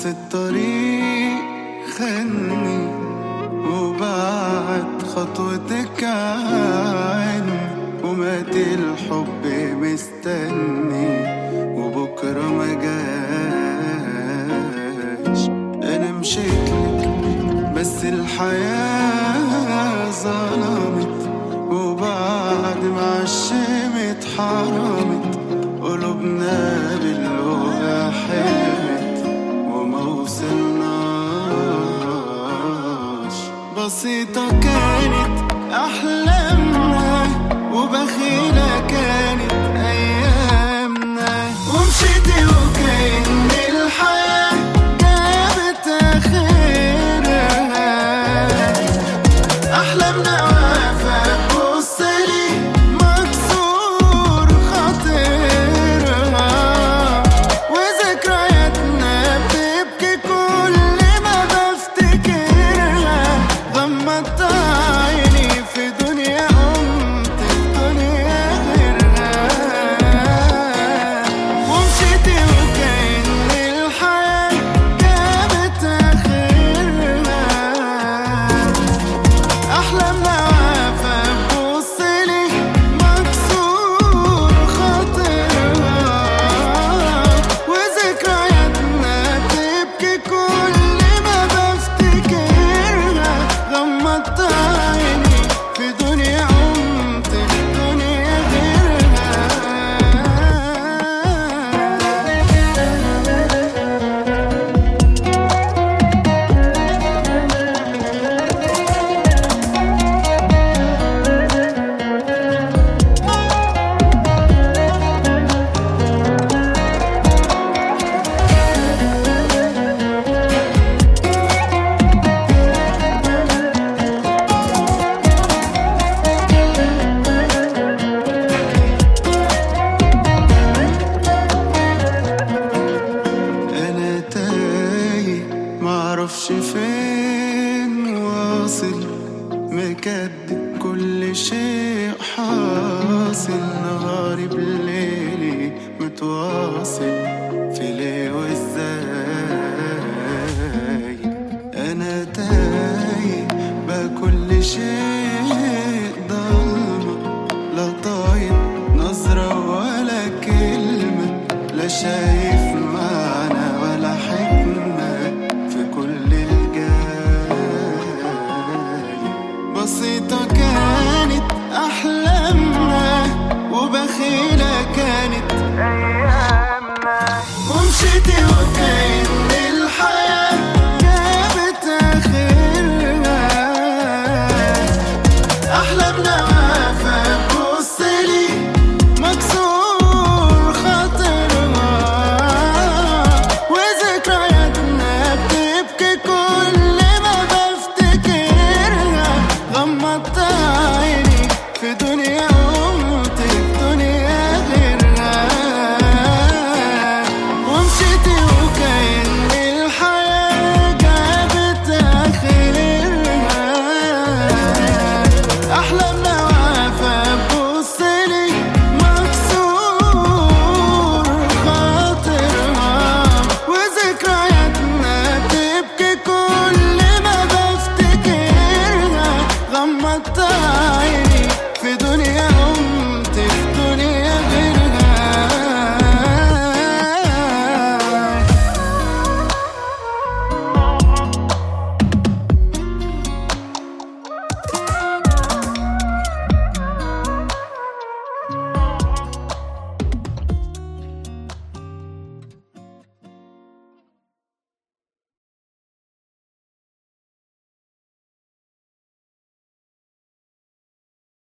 الطريق خدني وبعد خطوتك عني، ومات الحب مستني وبكرة ما جاش. أنا مشيتلك بس الحياة ظلمت، وبعد ما عشمت حرمت قلوبنا باللغة حلمت وما وصلناش. بسيطة كانت أحلامنا وبخيلة كانت أيامنا، ومشيتي وكأن الحياة جابت آخرها. أحلامنا واقفة بصلي مكسور خاطرها، وذكرياتنا بتبكي كل ما بفتكرها. غمضت عيني في دنيا قمت في دنيا غيرها، ومشيتي وكأن الحياة جابت آخرها. أحلامنا واقفة ببصلي مكسور خاطرها، وذكرياتنا بتبكي كل ما بفتكرها. غمضت عيني في دنيا قمت في دنيا غيرها. أنا تايه معرفش فين واصل، مكدب كل شيء حاصل. نهاري بليلي متواصل في ليه وازاي. أنا تايه بقى كل شيء ضلمة، لا طايق نظرة ولا كلمة، لا شايف معنى ولا حكمة في كل الجاي. بسيطة كانت أحلامنا وبخيلة كانت أيامنا، ومشيتي